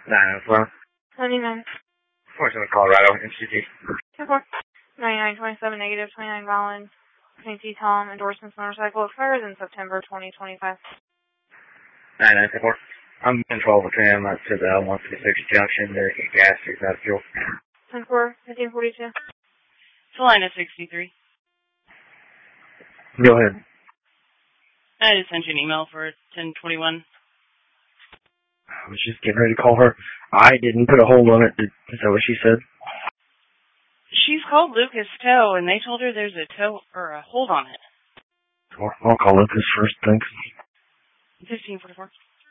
904. 99. Fortunate Colorado Institute. 24. 9927 negative 29 Rollins. St. Tom endorsements motorcycle expires in September 2025. 9924. I'm in 12 with him. That's to the 156 junction. There's gas, there's not fuel. 10-4, 1542. Salina 63. Go ahead. I just sent you an email for 1021. I was just getting ready to call her. I didn't put a hold on it. Is that what she said? She's called Lucas Tow, and they told her there's a tow or a hold on it. I'll call Lucas first, thanks. 1544.